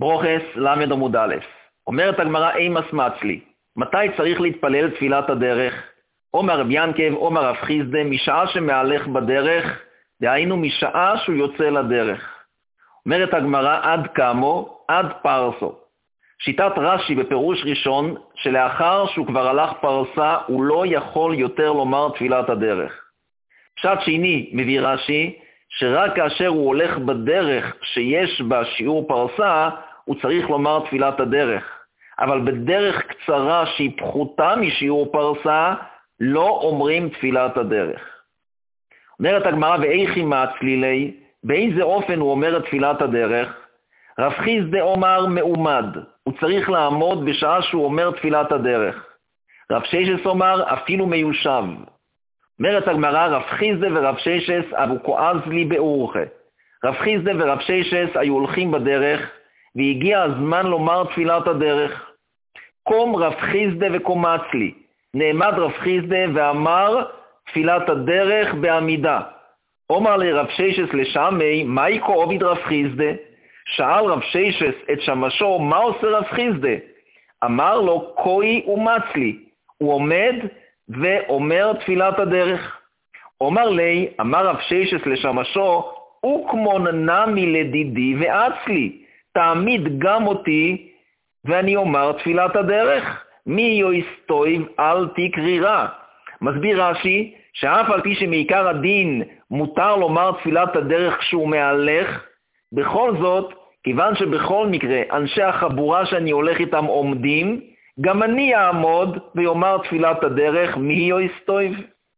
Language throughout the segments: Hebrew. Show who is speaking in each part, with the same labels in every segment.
Speaker 1: ברוכס למד עמוד א'. אומרת הגמרא אימס מצלי, מתי צריך להתפלל תפילת הדרך? אומר רב ינקב, אומר רב חיסדא, משעה שמהלך בדרך, דהיינו משעה שהוא יוצא לדרך. אומרת הגמרא עד כמו, עד פרסו. שיטת רש"י בפירוש ראשון, שלאחר שהוא כבר הלך פרסה, הוא לא יכול יותר לומר תפילת הדרך. פשט שני מביא רש"י, שרק כאשר הוא הולך בדרך שיש בה שיעור פרסה, הוא צריך לומר תפילת הדרך. אבל בדרך קצרה שהיא פחותה משיעור פרסה, לא אומרים תפילת הדרך. אומרת הגמרא ואיכי מצלילי, באיזה אופן הוא אומר את תפילת הדרך? רב חיסדא אומר מעומד, הוא צריך לעמוד בשעה שהוא אומר תפילת הדרך. רב ששס אומר אפילו מיושב. אומרת הגמרא, רב חיסדא ורב ששס אבו כועז לי באורחה. רב חיסדא ורב ששס היו הולכים בדרך, והגיע הזמן לומר תפילת הדרך. קום רב חיסדא וקום מצלי. נעמד רב חיסדא ואמר תפילת הדרך בעמידה. אומר לרב ששס לשמי, מהי כעוביד רב חיסדא? שאל רב ששס את שמשו, מה עושה רב חיסדא? אמר לו, כוי ומצלי. הוא עומד ואומר תפילת הדרך. אומר לי, אמר רב ששס לשמשו, וכמון נמי לדידי ואצלי. תעמיד גם אותי ואני אומר תפילת הדרך. מי יויסטויב אל תקרי רע. מסביר רש"י שאף על פי שמעיקר הדין מותר לומר תפילת הדרך כשהוא מהלך, בכל זאת, כיוון שבכל מקרה אנשי החבורה שאני הולך איתם עומדים, גם אני אעמוד ויאמר תפילת הדרך. מי יויסטויב?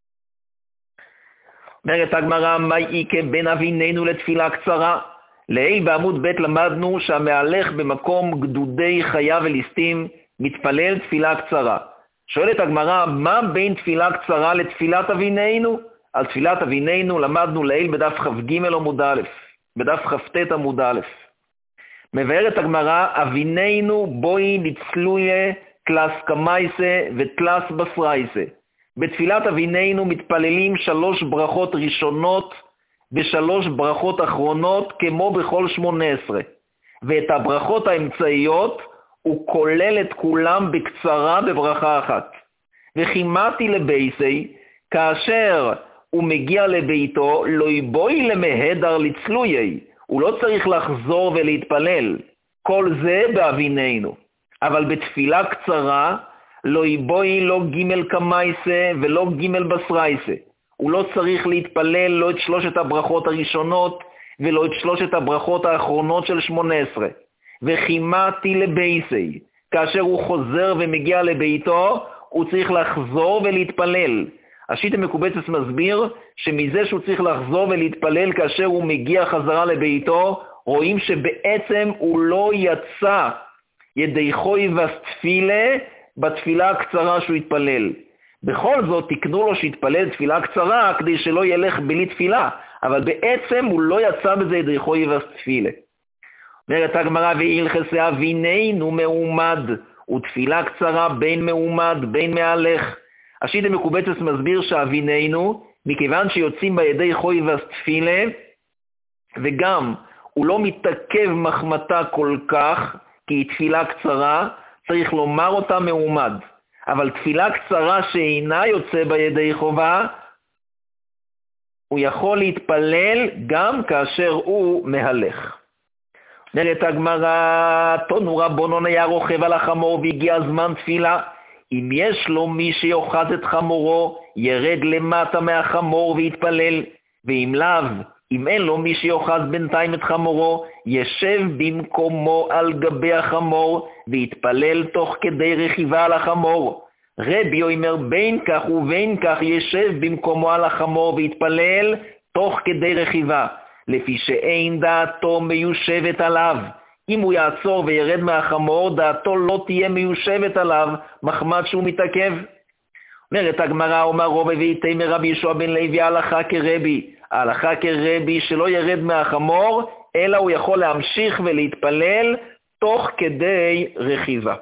Speaker 1: אומרת הגמרא, מה איקה בין אבינינו לתפילה קצרה? לעיל בעמוד ב' למדנו שהמהלך במקום גדודי חיה וליסטים מתפלל תפילה קצרה. שואלת הגמרא, מה בין תפילה קצרה לתפילת אבינינו? על תפילת אבינינו למדנו לעיל בדף כ"ג עמוד א', בדף כ"ט עמוד א'. מבארת הגמרא, אבינינו בואי נצלויה תלס קמייסה ותלס בסרייסה. בתפילת אבינינו מתפללים 3 ברכות ראשונות ו3 ברכות אחרונות כמו בכל 18. ואת הברכות האמצעיות הוא כולל את כולם בקצרה בברכה אחת. וכימתי לבייסי, כאשר הוא מגיע לביתו, לא יבואי למהדר לצלויי. הוא לא צריך לחזור ולהתפלל. כל זה באבינינו. אבל בתפילה קצרה, לא יבואי לא ג' קמייסה ולא ג' בסרייסה. הוא לא צריך להתפלל לא את 3 הברכות הראשונות ולא את 3 הברכות האחרונות של 18. וכימתי לבייסי, כאשר הוא חוזר ומגיע לביתו, הוא צריך לחזור ולהתפלל. השיטה מקובצת מסביר שמזה שהוא צריך לחזור ולהתפלל כאשר הוא מגיע חזרה לביתו, רואים שבעצם הוא לא יצא ידי חוי וסתפילה בתפילה הקצרה שהוא התפלל. בכל זאת תקנו לו שהתפלל תפילה קצרה כדי שלא ילך בלי תפילה, אבל בעצם הוא לא יצא בזה ידי חוי וסתפילה. אומרת הגמרא ואילכסה אבינינו מעומד, ותפילה קצרה בין מעומד בין מהלך. השיטה מקובצת מסביר שאבינינו, מכיוון שיוצאים בידי חוי וסתפילה, וגם הוא לא מתעכב מחמתה כל כך, כי היא תפילה קצרה, צריך לומר אותה מעומד. אבל תפילה קצרה שאינה יוצא בידי חובה, הוא יכול להתפלל גם כאשר הוא מהלך. אומרת הגמרא, תנו רבונן היה רוכב על החמור והגיע זמן תפילה. אם יש לו מי שיוחז את חמורו, ירד למטה מהחמור ויתפלל. ואם לאו, אם אין לו מי שיוחז בינתיים את חמורו, ישב במקומו על גבי החמור ויתפלל תוך כדי רכיבה על החמור. רבי אומר בין כך ובין כך ישב במקומו על החמור ויתפלל תוך כדי רכיבה, לפי שאין דעתו מיושבת עליו. אם הוא יעצור וירד מהחמור, דעתו לא תהיה מיושבת עליו, מחמד שהוא מתעכב. אומרת הגמרא, אומר רובי ואיתי רבי ישוע בן לוי, ההלכה כרבי. ההלכה כרבי שלא ירד מהחמור, אלא הוא יכול להמשיך ולהתפלל תוך כדי רכיבה.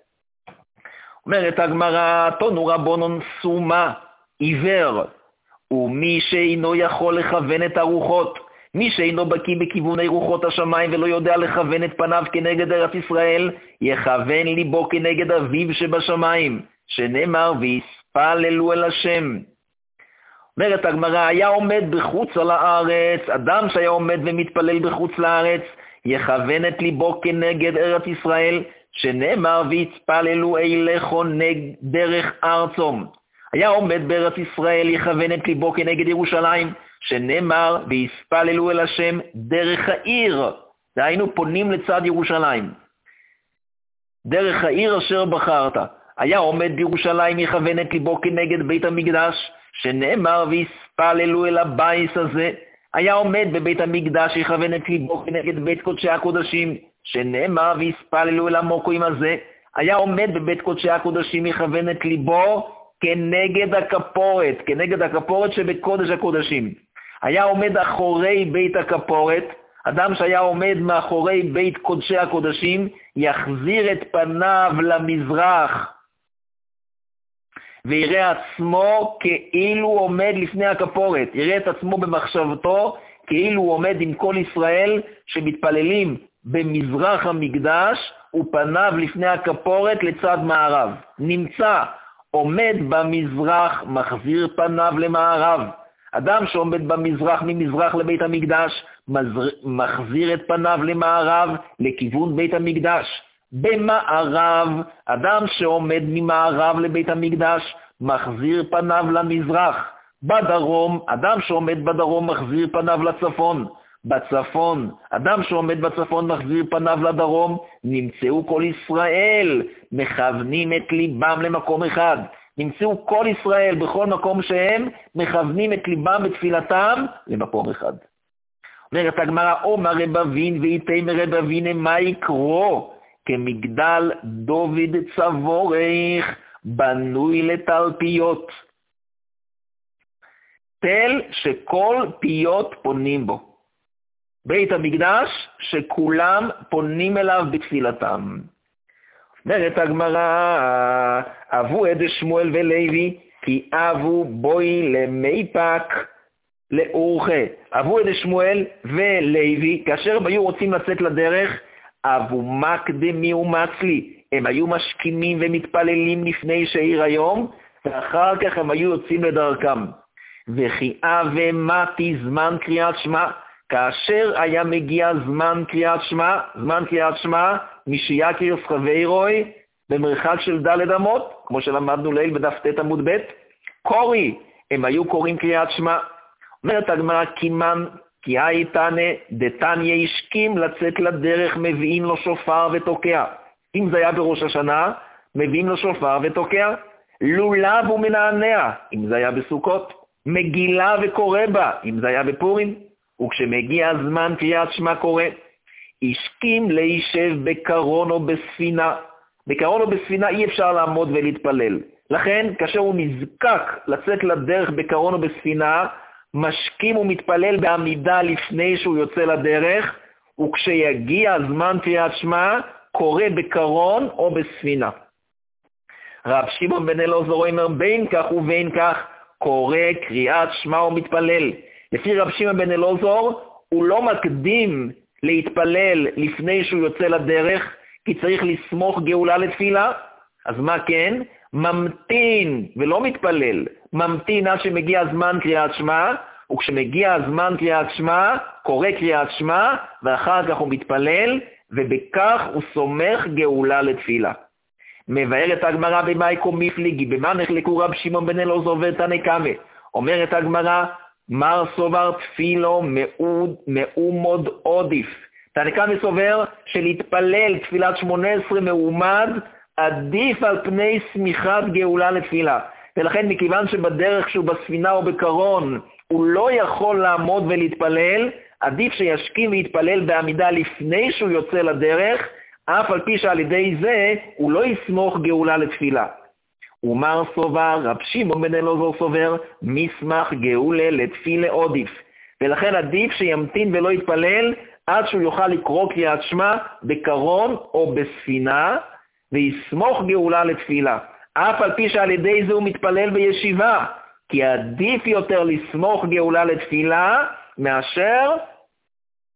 Speaker 1: אומרת הגמרא, תנו רבונן סומה, עיוור, ומי שאינו יכול לכוון את הרוחות, מי שאינו בקיא בכיווני רוחות השמיים ולא יודע לכוון את פניו כנגד ארץ ישראל, יכוון ליבו כנגד אביו שבשמיים, שנאמר ויספללו אל השם. אומרת הגמרא, היה עומד בחוץ על הארץ, אדם שהיה עומד ומתפלל בחוץ לארץ, יכוון את ליבו כנגד ארץ ישראל, שנאמר ויספללו אליכו דרך ארצום. היה עומד בארץ ישראל, יכוון את ליבו כנגד ירושלים, שנאמר ויספללו אל השם דרך העיר. דהיינו פונים לצד ירושלים. דרך העיר אשר בחרת. היה עומד בירושלים, יכוון את ליבו כנגד בית המקדש, שנאמר ויספללו אל הבייס הזה. היה עומד בבית המקדש, יכוון את ליבו כנגד בית קודשי הקודשים, שנאמר ויספללו אל המוקוים הזה. היה עומד בבית קודשי הקודשים, יכוון את ליבו כנגד הכפורת, כנגד הכפורת שבקודש הקודשים. היה עומד אחורי בית הכפורת, אדם שהיה עומד מאחורי בית קודשי הקודשים, יחזיר את פניו למזרח, ויראה עצמו כאילו עומד לפני הכפורת, יראה את עצמו במחשבתו כאילו הוא עומד עם כל ישראל שמתפללים במזרח המקדש, ופניו לפני הכפורת לצד מערב. נמצא עומד במזרח, מחזיר פניו למערב. אדם שעומד במזרח, ממזרח לבית המקדש, מחזיר את פניו למערב, לכיוון בית המקדש. במערב, אדם שעומד ממערב לבית המקדש, מחזיר פניו למזרח. בדרום, אדם שעומד בדרום, מחזיר פניו לצפון. בצפון, אדם שעומד בצפון, מחזיר פניו לדרום. נמצאו כל ישראל, מכוונים את ליבם למקום אחד. נמצאו כל ישראל בכל מקום שהם, מכוונים את ליבם בתפילתם למקום אחד. אומרת הגמרא, אומר רב אבין ואיתמר רב אבין, מה יקרו? כמגדל דוד צבורך, בנוי לתלפיות. תל שכל פיות פונים בו. בית המקדש שכולם פונים אליו בתפילתם. אומרת הגמרא, אבו עד שמואל ולוי, כי אבו בוי למיפק לאורחה. אבו עד שמואל ולוי, כאשר הם היו רוצים לצאת לדרך, אבו מקדמי ומצלי. הם היו משכימים ומתפללים לפני שעיר היום, ואחר כך הם היו יוצאים לדרכם. וכי אבמתי זמן קריאת שמע, כאשר היה מגיע זמן קריאת שמע, זמן קריאת שמע, משייקר סחווירוי, במרחק של ד' אמות, כמו שלמדנו ליל בדף ט עמוד ב', קורי, הם היו קוראים קריאת שמע. אומרת הגמרא, קימן, כי הייתנה, דתניה השכים לצאת לדרך, מביאים לו שופר ותוקע. אם זה היה בראש השנה, מביאים לו שופר ותוקע. לולב ומנענע, אם זה היה בסוכות. מגילה וקורא בה, אם זה היה בפורים. וכשמגיע הזמן קריאת שמע קורא. השכים להישב בקרון או בספינה. בקרון או בספינה אי אפשר לעמוד ולהתפלל. לכן, כאשר הוא נזקק לצאת לדרך בקרון או בספינה, משכים ומתפלל בעמידה לפני שהוא יוצא לדרך, וכשיגיע הזמן קריאת שמע, קורא בקרון או בספינה. רב שמעון בן אלעזר אומר, בין כך ובין כך, קורא קריאת שמע ומתפלל. לפי רב שמעון בן אלעזר, הוא לא מקדים להתפלל לפני שהוא יוצא לדרך, כי צריך לסמוך גאולה לתפילה. אז מה כן? ממתין ולא מתפלל. ממתין עד שמגיע הזמן קריאת שמע, וכשמגיע הזמן קריאת שמע, קורא קריאת שמע, ואחר כך הוא מתפלל, ובכך הוא סומך גאולה לתפילה. מבארת הגמרא במייקו מפליגי, במה נחלקו רב שמעון בן אלעזר ותנא קמא. אומרת הגמרא, מר סובר תפילו מאומוד עודיף. תנא קמא סובר שלהתפלל תפילת 18 מאומד, עדיף על פני סמיכת גאולה לתפילה. ולכן מכיוון שבדרך שהוא בספינה או בקרון, הוא לא יכול לעמוד ולהתפלל, עדיף שישכים ויתפלל בעמידה לפני שהוא יוצא לדרך, אף על פי שעל ידי זה הוא לא יסמוך גאולה לתפילה. ומר סובר, רב שמעון בן אלעזר סובר, מסמך גאולה לתפילה עודיף. ולכן עדיף שימתין ולא יתפלל עד שהוא יוכל לקרוא קריאת שמע בקרון או בספינה, ויסמוך גאולה לתפילה. אף על פי שעל ידי זה הוא מתפלל בישיבה, כי עדיף יותר לסמוך גאולה לתפילה מאשר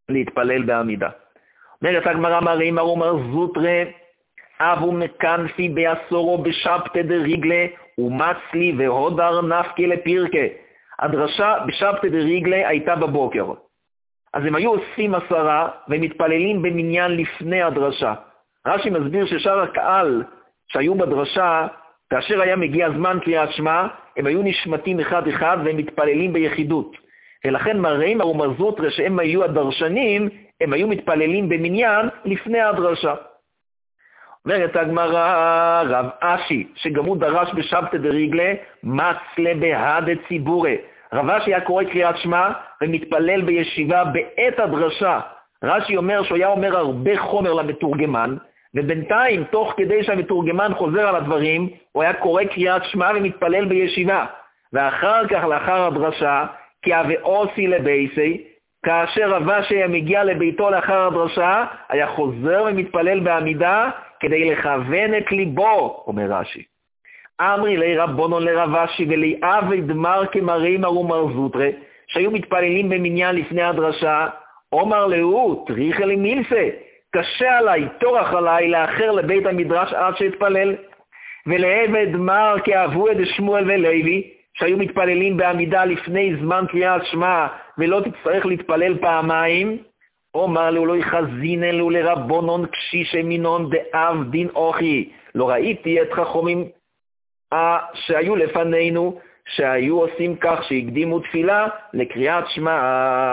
Speaker 1: להתפלל בעמידה. אומרת הגמרא מרי מר אומר זוטרה, אבו מקנפי בעשורו בשבתא דריגלה ומצלי והודר נפקי לפירקה. הדרשה בשבתא דריגלה הייתה בבוקר. אז הם היו עושים 10 ומתפללים במניין לפני הדרשה. רש"י מסביר ששאר הקהל שהיו בדרשה, כאשר היה מגיע זמן קריאת שמע, הם היו נשמטים אחד אחד והם מתפללים ביחידות. ולכן מרי מר אומר זוטרה שהם היו הדרשנים, הם היו מתפללים במניין לפני הדרשה. אומרת הגמרא רב אשי, שגם הוא דרש בשבתא דריגלה, מצלה בהדה ציבורי. רב אשי היה קורא קריאת שמע ומתפלל בישיבה בעת הדרשה. רש"י אומר שהוא היה אומר הרבה חומר למתורגמן, ובינתיים, תוך כדי שהמתורגמן חוזר על הדברים, הוא היה קורא קריאת שמע ומתפלל בישיבה. ואחר כך, לאחר הדרשה, כי אבי לבייסי, כאשר רב אשי מגיע לביתו לאחר הדרשה, היה חוזר ומתפלל בעמידה כדי לכוון את ליבו, אומר רש"י. אמרי לי רבונון לרב אשי ולי עבד מר כמרי מר ומר זוטרה, שהיו מתפללים במניין לפני הדרשה, אומר לו, טריחה לי מילסה, קשה עליי, תורך עליי, לאחר לבית המדרש עד שהתפלל. ולעבד מר כאבו את שמואל ולוי, שהיו מתפללים בעמידה לפני זמן קריאת שמע, ולא תצטרך להתפלל פעמיים, אומר לו לא יחזין אלו לרבונון קשיש מינון דאב דין אוכי. לא ראיתי את חכמים שהיו לפנינו, שהיו עושים כך שהקדימו תפילה לקריאת שמע.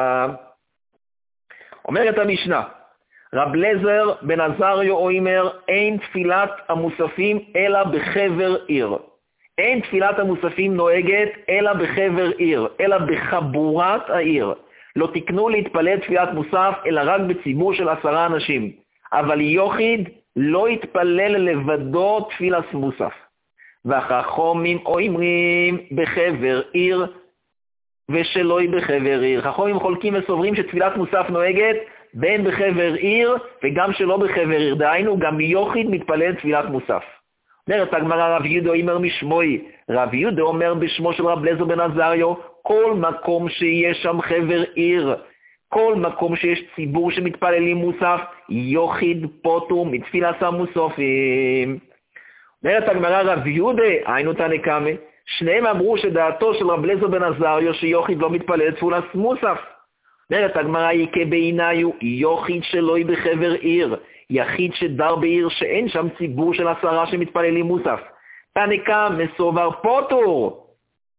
Speaker 1: אומרת המשנה, רב לזר בן עזריו אומר, אין תפילת המוספים אלא בחבר עיר. אין תפילת המוספים נוהגת אלא בחבר עיר, אלא בחבורת העיר. לא תקנו להתפלל תפילת מוסף אלא רק בציבור של 10 אנשים. אבל יוחיד לא יתפלל לבדו תפילת מוסף. והחכמים אומרים בחבר עיר ושלא היא בחבר עיר. חכמים חולקים וסוברים שתפילת מוסף נוהגת בין בחבר עיר וגם שלא בחבר עיר. דהיינו, גם יוחיד מתפלל תפילת מוסף. אומרת הגמרא רב יהודה אומר משמוי, רב יהודה אומר בשמו של רב לזר בן עזריו, כל מקום שיש שם חבר עיר, כל מקום שיש ציבור שמתפללים מוסף, יוחיד פוטור מתפילת המוספים. אומרת הגמרא רב יהודה, היינו תנא קמא, שניהם אמרו שדעתו של רב לזר בן עזריו שיוחיד לא מתפלל תפילת מוסף. אומרת הגמרא יקה בעיניו, יוחיד שלא היא בחבר עיר, יחיד שדר בעיר שאין שם ציבור של 10 שמתפללים מוסף. תנא קמא סובר פוטור.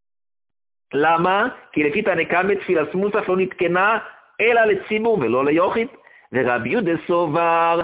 Speaker 1: למה? כי לפי תנא קמא תפילת מוסף לא נתקנה אלא לציבור ולא ליוחיד. ורב יהודה סובר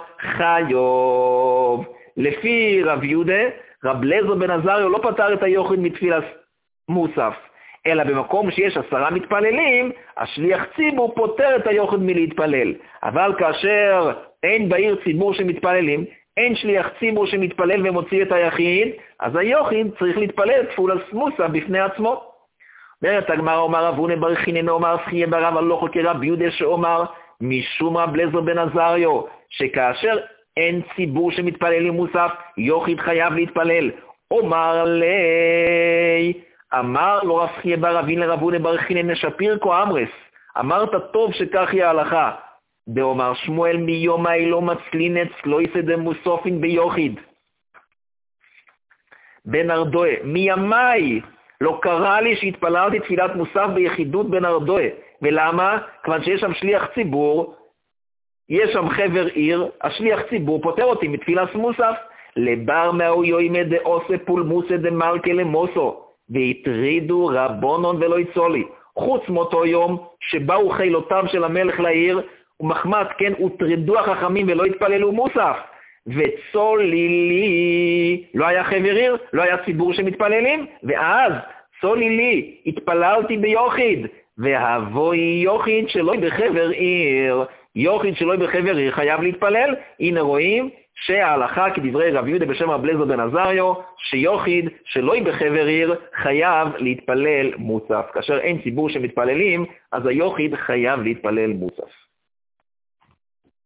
Speaker 1: חיוב. לפי רב יהודה, רב לזר בן עזריו לא פטר את היוחיד מתפילת מוסף, אלא במקום שיש 10 מתפללים, השליח ציבור פוטר את היוחיד מלהתפלל. אבל כאשר אין בעיר ציבור שמתפללים, אין שליח ציבור שמתפלל ומוציא את היחיד, אז היוחיד צריך להתפלל תפילת מוסף בפני עצמו. אומרת הגמרא אומר רב הונא בר חיננה אומר סחייה ברב הלוכו כרב יהודה שאומר משום רב לזר בן עזריו, שכאשר אין ציבור שמתפללים מוסף, יוחיד חייב להתפלל. אומר לי, אמר לו רב סחייה בר אבין לרב הונא בר חיננה שפיר כה אמרס, אמרת טוב שכך היא ההלכה. דאמר שמואל מיומי לא מצלין אצלו יסד מוסופין ביוחיד. בן ארדוה, מימי לא קרה לי שהתפללתי תפילת מוסף ביחידות בן ארדוה. ולמה? כיוון שיש שם שליח ציבור, יש שם חבר עיר, השליח ציבור פוטר אותי מתפילת מוסף. לבר מאו יוימא דעושה פולמוסא דמלכה למוסו, והטרידו רבונון ולא יצולי. חוץ מאותו יום שבאו חילותיו של המלך לעיר, ומחמת כן הוטרדו החכמים ולא התפללו מוסף. וצולי לי, לא היה חבר עיר, לא היה ציבור שמתפללים, ואז צולי לי, התפללתי ביוחיד, והבוי יוחיד שלא בחבר עיר. יוחיד שלא בחבר עיר חייב להתפלל. הנה רואים שההלכה כדברי רב יהודה בשם רב לזר בן עזריו, שיוחיד שלא בחבר עיר חייב להתפלל מוסף. כאשר אין ציבור שמתפללים, אז היוחיד חייב להתפלל מוסף.